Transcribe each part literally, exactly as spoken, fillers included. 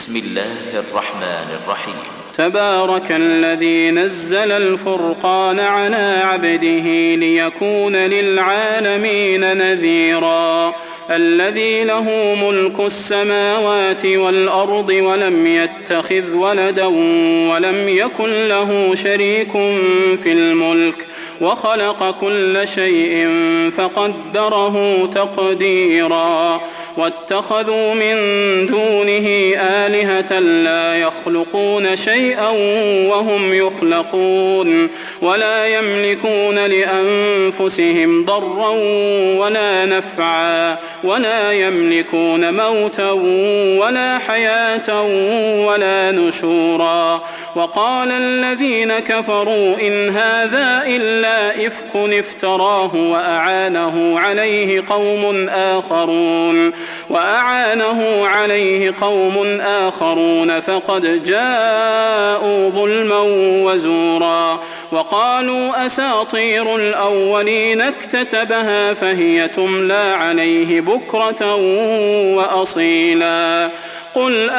بسم الله الرحمن الرحيم. تبارك الذي نزل الفرقان على عبده ليكون للعالمين نذيرا. الذي له ملك السماوات والأرض ولم يتخذ ولدا ولم يكن له شريك في الملك وخلق كل شيء فقدره تقديرا. واتخذوا من دونه آلهة لا يخلقون شيئا وهم يخلقون ولا يملكون لأنفسهم ضرا ولا نفعا ولا يملكون موتا ولا حياة ولا نشورا. وقال الذين كفروا إن هذا إلا إفك افتراه وأعانه عليه قوم آخرون وأعانه عليه قوم آخرون فقد جاءوا ظلما وزورا. وقالوا أساطير الأولين اكتتبها فهي تملى عليه بكرة وأصيلا. قل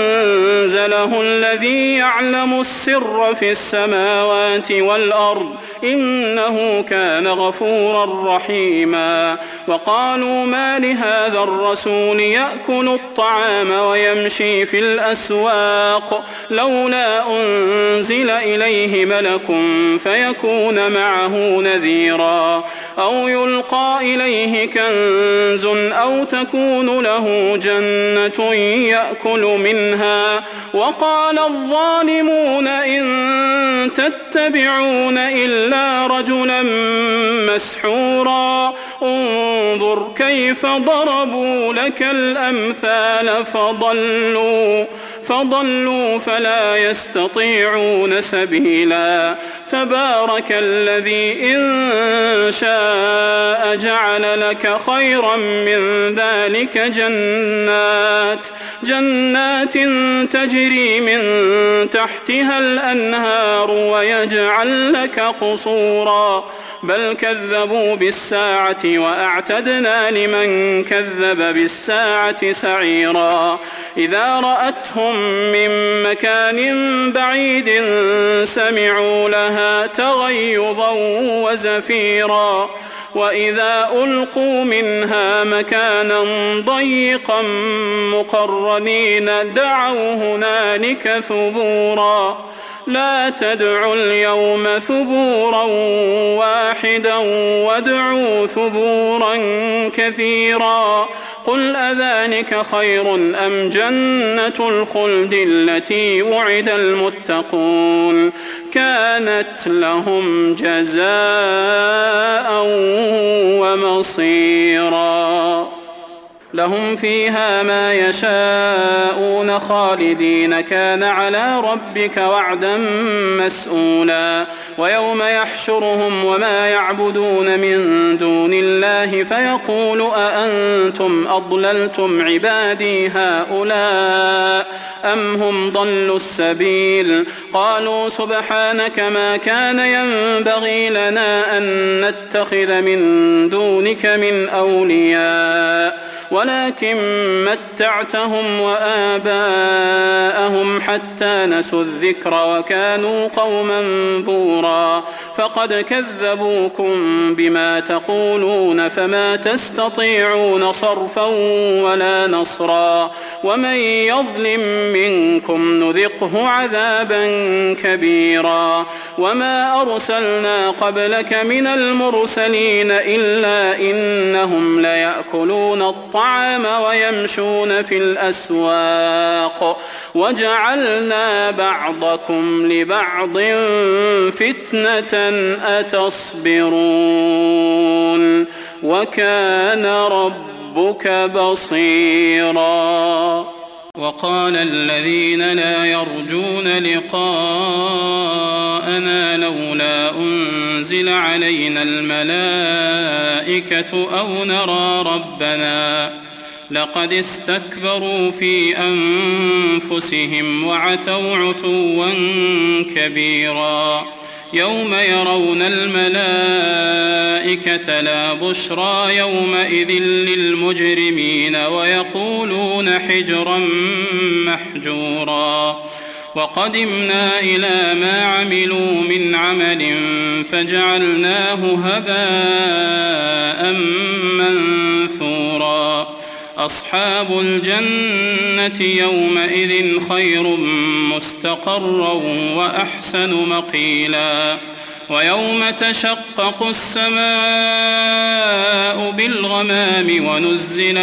أنزله الذي يعلم السر في السماوات والأرض إنه كان غفورا رحيما. وقالوا ما لهذا الرسول يأكل الطعام ويمشي في الأسواق لولا أنزل إليه ملك فيكون معه نذيرا أو يلقى إليه كنز أو تكون له جنة يأكل منها. وقال الظالمون إن تتبعون إلا رجلا مسحورا. انظر كيف ضربوا لك الأمثال فضلوا فضلوا فلا يستطيعون سبيلا. تبارك الذي إن شاء جعل لك خيرا من ذلك جنات جنات تجري من تحتها الأنهار ويجعل لك قصورا بل كذبوا بالساعة وأعتدنا لمن كذب بالساعة سعيرا. إذا رأتهم من مكان بعيد سمعوا لها تغيظا وزفيرا وإذا ألقوا منها مكانا ضيقا مقرنين دعوا هنالك ثبورا. لا تدعوا اليوم ثبورا واحدا وادعوا ثبورا كثيرا. قل أذلك خير أم جنة الخلد التي وعد المتقون كانت لهم جزاء ومصيرا. لهم فيها ما يشاءون خالدين كان على ربك وعدا مسؤولا. ويوم يحشرهم وما يعبدون من دون الله فيقول أأنتم أضللتم عبادي هؤلاء أم هم ضلوا السبيل. قالوا سبحانك ما كان ينبغي لنا أن نتخذ من دونك من أولياء ولكن متعتهم وآباءهم حتى نسوا الذكر وكانوا قوما بورا. فقد كذبوكم بما تقولون فما تستطيعون صرفا ولا نصرا. ومن يظلم منكم نذقه عذابا كبيرا. وما أرسلنا قبلك من المرسلين إلا إنهم ليأكلون الطعام ويمشون في الأسواق وجعلنا بعضكم لبعض فتنة أتصبرون وكان ربك بصيرا. وقال الذين لا يرجون لقاءنا لولا أنزل علينا الملائكة أو نرى ربنا لقد استكبروا في أنفسهم وعتوا عتوا كبيرا. يوم يرون الملائكة لا بشرى يومئذ للمجرمين ويقولون حجرا محجورا وقدمنا إلى ما عملوا من عمل فجعلناه هباء منثورا أصحاب الجنة يومئذ خير مستقرا وأحسن مقيلا ويوم تشقق السماء بالغمام ونزل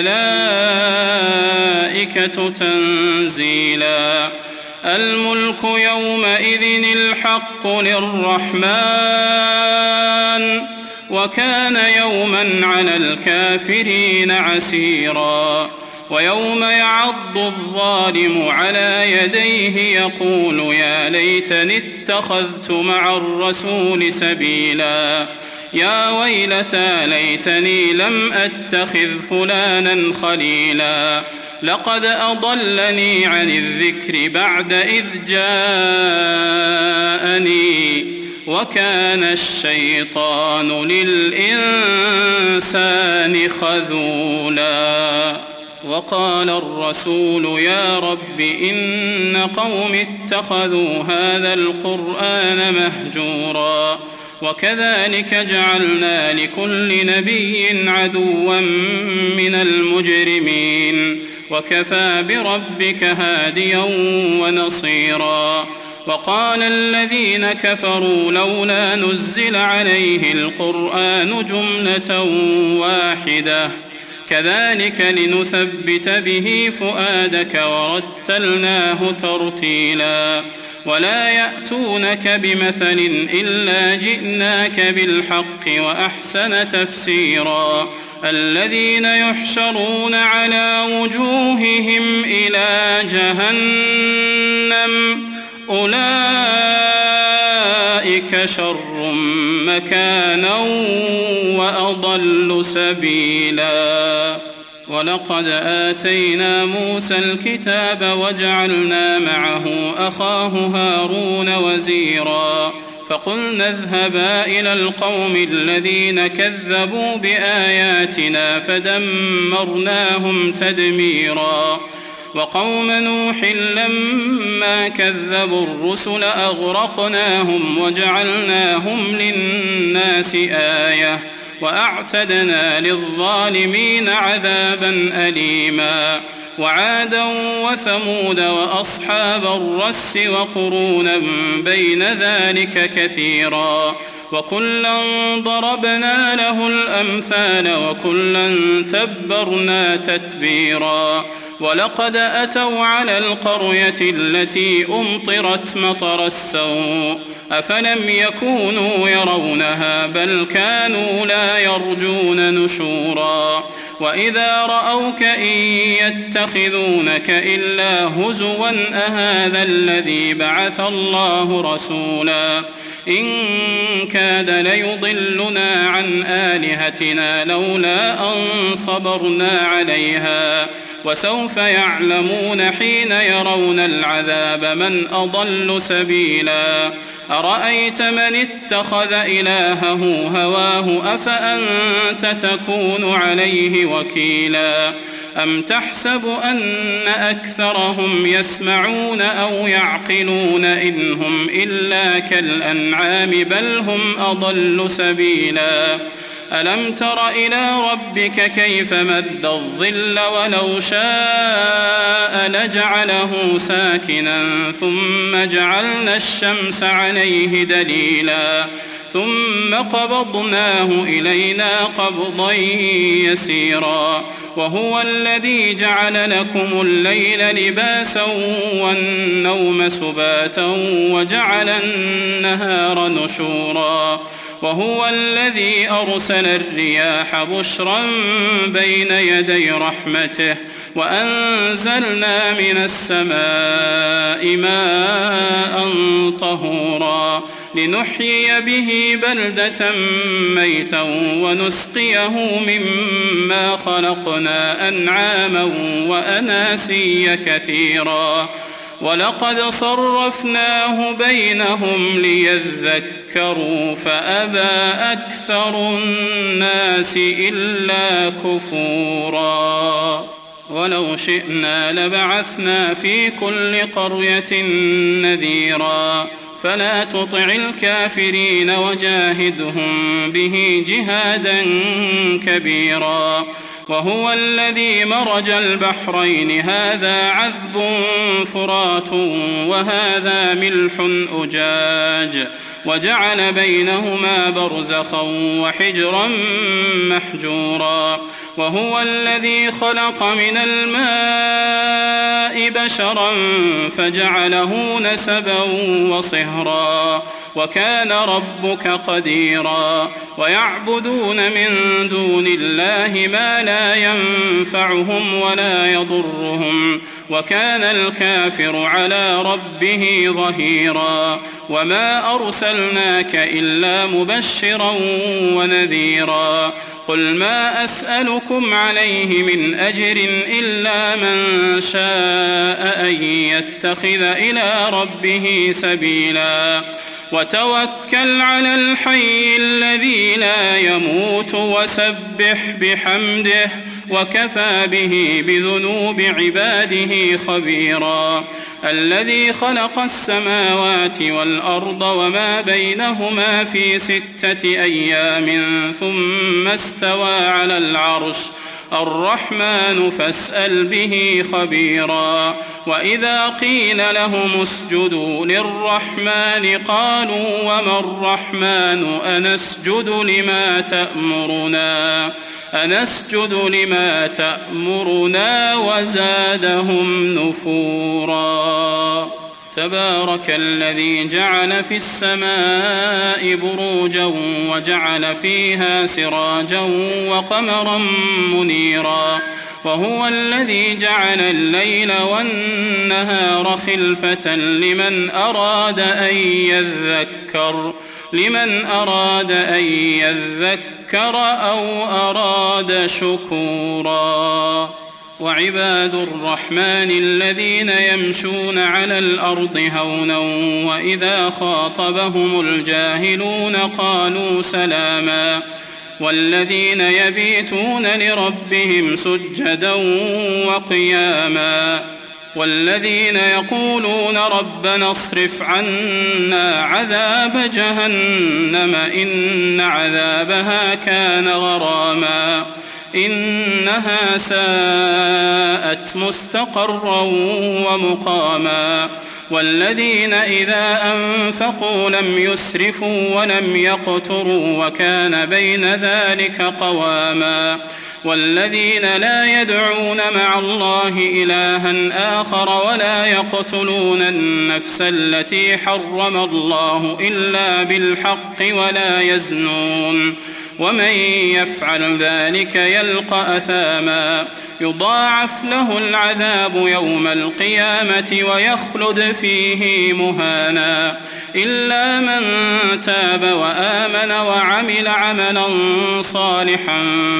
الملائكة تنزيلا الملك يومئذ الحق للرحمن وكان يوما على الكافرين عسيرا ويوم يعض الظالم على يديه يقول يا ليتني اتخذت مع الرسول سبيلا يا ويلتى ليتني لم أتخذ فلانا خليلا لقد أضلني عن الذكر بعد إذ جاءني وكان الشيطان للإنسان خذولا وقال الرسول يا رب إن قوم اتخذوا هذا القرآن مهجورا وكذلك جعلنا لكل نبي عدوا من المجرمين وكفى بربك هاديا ونصيرا وقال الذين كفروا لولا نزل عليه القرآن جملة واحدة كذلك لنثبت به فؤادك ورتلناه ترتيلا ولا يأتونك بمثل إلا جئناك بالحق وأحسن تفسيرا الذين يحشرون على وجوههم إلى جهنم أولئك شر مكانا وأضل سبيلا ولقد آتينا موسى الكتاب وجعلنا معه أخاه هارون وزيرا فقلنا اذهبا إلى القوم الذين كذبوا بآياتنا فدمرناهم تدميرا وقوم نوح لما كذبوا الرسل أغرقناهم وجعلناهم للناس آية وأعتدنا للظالمين عذابا أليما وعادا وثمود وأصحاب الرس وقرونا بين ذلك كثيرا وكلا ضربنا له الأمثال وكلا تبرنا تتبيرا ولقد أتوا على القرية التي أمطرت مطر السوء أفلم يكونوا يرونها بل كانوا لا يرجون نشورا وإذا رأوك إن يتخذونك إلا هزوا أهذا الذي بعث الله رسولا إن كاد ليضلنا عن آلهتنا لولا أن صبرنا عليها وسوف يعلمون حين يرون العذاب من أضل سبيلا أرأيت من اتخذ إلهه هواه أفأنت تكون عليه وكيلا أم تحسب أن أكثرهم يسمعون أو يعقلون إن هم إلا كالأنعام بل هم أضل سبيلا ألم تر إلى ربك كيف مد الظل ولو شاء لجعله ساكنا ثم جعلنا الشمس عليه دليلا ثم قبضناه إلينا قبضا يسيرا وهو الذي جعل لكم الليل لباسا والنوم سباتا وجعل النهار نشورا وهو الذي أرسل الرياح بشرا بين يدي رحمته وأنزلنا من السماء ماء طهورا لنحيي به بلدة ميتا ونسقيه مما خلقنا أنعاما وأناسيا كثيرا ولقد صرفناه بينهم ليذكروا فأبى أكثر الناس إلا كفورا ولو شئنا لبعثنا في كل قرية نذيرا فلا تطع الكافرين وجاهدهم به جهادا كبيرا وهو الذي مرج البحرين هذا عذب فرات وهذا ملح أجاج وجعل بينهما برزخا وحجرا محجورا وهو الذي خلق من الماء بشرا فجعله نسبا وصهرا وكان ربك قديرا ويعبدون من دون الله ما لا ينفعهم ولا يضرهم وكان الكافر على ربه ظهيرا وما أرسلناك إلا مبشرا ونذيرا قل ما أسألكم عليه من أجر إلا من شاء أن يتخذ إلى ربه سبيلا وتوكل على الحي الذي لا يموت وسبح بحمده وكفى به بذنوب عباده خبيرا الذي خلق السماوات والأرض وما بينهما في ستة أيام ثم استوى على العرش الرحمن فاسأل به خبيرا وإذا قيل لهم اسجدوا للرحمن قالوا وما الرحمن أنسجد لما تأمرنا أنسجد لما تأمرنا وزادهم نفورا تبارك الذي جعل في السماء بروجا وجعل فيها سراجا وقمرا منيرا وهو الذي جعل الليل والنهار خلفة لمن أراد أن يذكر لمن أراد أن يذكر أو أراد شكورا وعباد الرحمن الذين يمشون على الأرض هونا وإذا خاطبهم الجاهلون قالوا سلاما والذين يبيتون لربهم سجدا وقياما والذين يقولون ربنا اصرف عنا عذاب جهنم إن عذابها كان غراما إنها ساءت مستقرا ومقاما والذين إذا أنفقوا لم يسرفوا ولم يقتروا وكان بين ذلك قواما والذين لا يدعون مع الله إلها آخر ولا يقتلون النفس التي حرم الله إلا بالحق ولا يزنون ومن يفعل ذلك يلقى أثاما يضاعف له العذاب يوم القيامة ويخلد فيه مهانا إلا من تاب وآمن وعمل عملا صالحا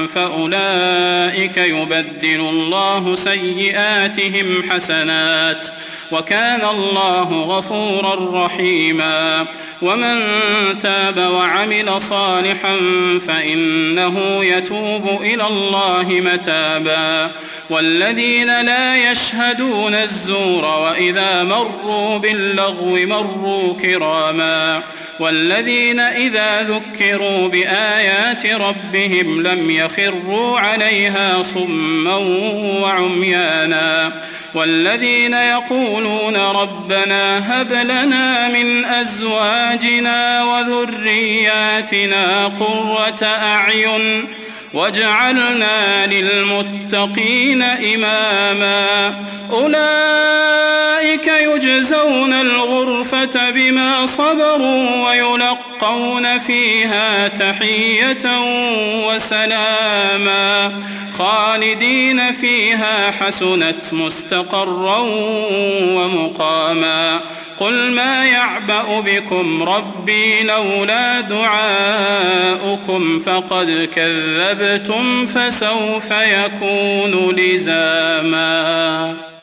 فأولئك يبدل الله سيئاتهم حسنات وكان الله غفورا رحيما ومن تاب وعمل صالحا فإنه يتوب إلى الله متابا والذين لا يشهدون الزور وإذا مروا باللغو مروا كراما والذين إذا ذكروا بآيات ربهم لم يخروا عليها صما وعميانا والذين يقولون ربنا هب لنا من أزواجنا وذرياتنا قرة أعين واجعلنا للمتقين إماما أولئك يجزون الغرفة بما صبروا ويلقون فيها تحية وسلاما خالدين فيها حسنت مستقرا ومقاما قل ما يعبأ بكم ربي لولا دعاؤكم فقد كذبتم فسوف يكون لزاما.